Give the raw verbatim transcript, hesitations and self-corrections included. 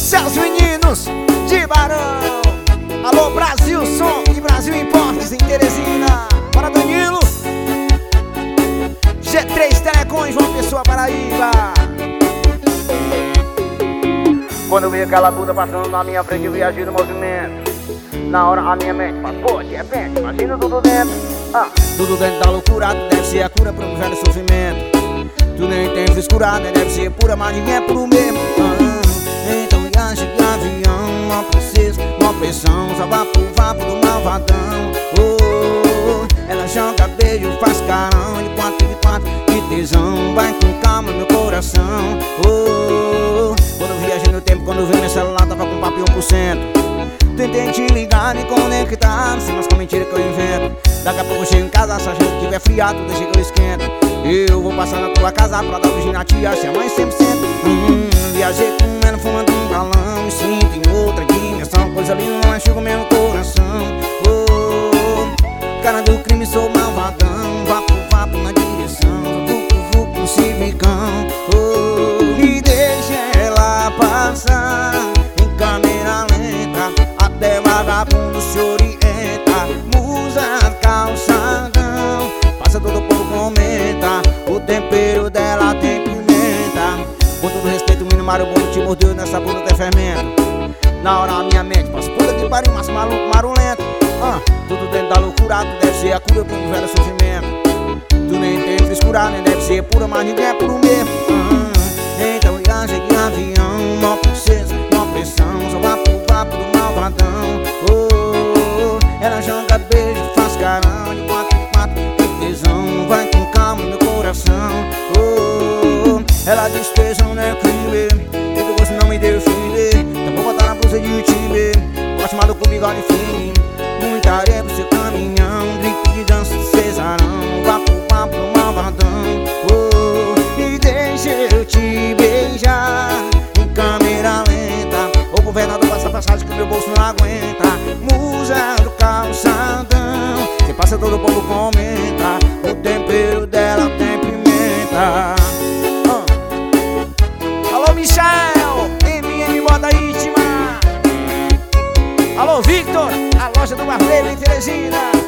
Seus meninos de Barão. Alô Brasil Som e Brasil Importes em Teresina. Bora Danilo. G três Telecom, João Pessoa, Paraíba. Quando eu vi aquela puta passando na minha frente, eu viajei no movimento. Na hora a minha mente passou de repente, imagina tudo dentro. ah. Tudo dentro da loucura, tu deve ser a cura para um velho sofrimento. Tu nem tem frescura, nem deve ser pura, mas ninguém é puro mesmo. ah. Então viagem de avião, uma princesa, uma pressão, só vapo, vapo do malvadão. oh, Ela joga beijo, faz carão, de quatro, de quatro, de tesão. Vai com calma meu coração. oh, Quando eu viajei no tempo, quando eu vi meu celular, tava com papo um por cento. Tentei te ligar, me conectar, não sei mais com mentira que eu invento. Daqui a pouco eu chego em casa, se a gente tiver friado, deixa que eu esquento. Eu vou passar na tua casa pra dar origem na tia, se a mãe cem por cento. hum, Viajei com ela, fumando um balão, me sinto em outra dimensão. Coisa linda, não enxuga meu coração. oh, Cara do crime, sou malvadão. Vapo, vapo na direção, vucu, vucu no civicão. oh, Me deixa ela passar em câmera lenta, até vagabundo se orienta. Musa calçadão, passa todo o povo comenta. O tempero dela tem pimenta. Com todo respeito, o menino Mário Bom te mordeu nessa bunda tem fermento. Na hora a minha mente passa puta que pariu, mas maluco, marulento. ah, Tudo dentro da loucura, tu deve ser a cura pra um velho sofrimento. Tu nem tem frescura, nem deve ser pura, mas ninguém é puro mesmo. ah, Então viagem de avião, uma princesa, uma pressão, só vapo, vapo do malvadão. oh, Ela joga beijo, faz carão, de quatro, de quatro, de tesão. Vai com calma meu coração. oh, Ela diz tesão não é crime, e do gosto não me defende. Então vou botar na blusa de time, gosto mais do com bigode fino. Muita areia pro seu caminhão, grito de dança de cesarão. Vapo, vapo do malvadão. oh, E deixa eu te beijar em câmera lenta. O governador passa passagem que meu bolso não aguenta. Musa do calçadão, cê passa todo o povo comenta. O tempero dela tem pimenta. ah. Alô Michel, M M Moda Íntima. Alô Victor, a loja do Barbeiro em Teresina.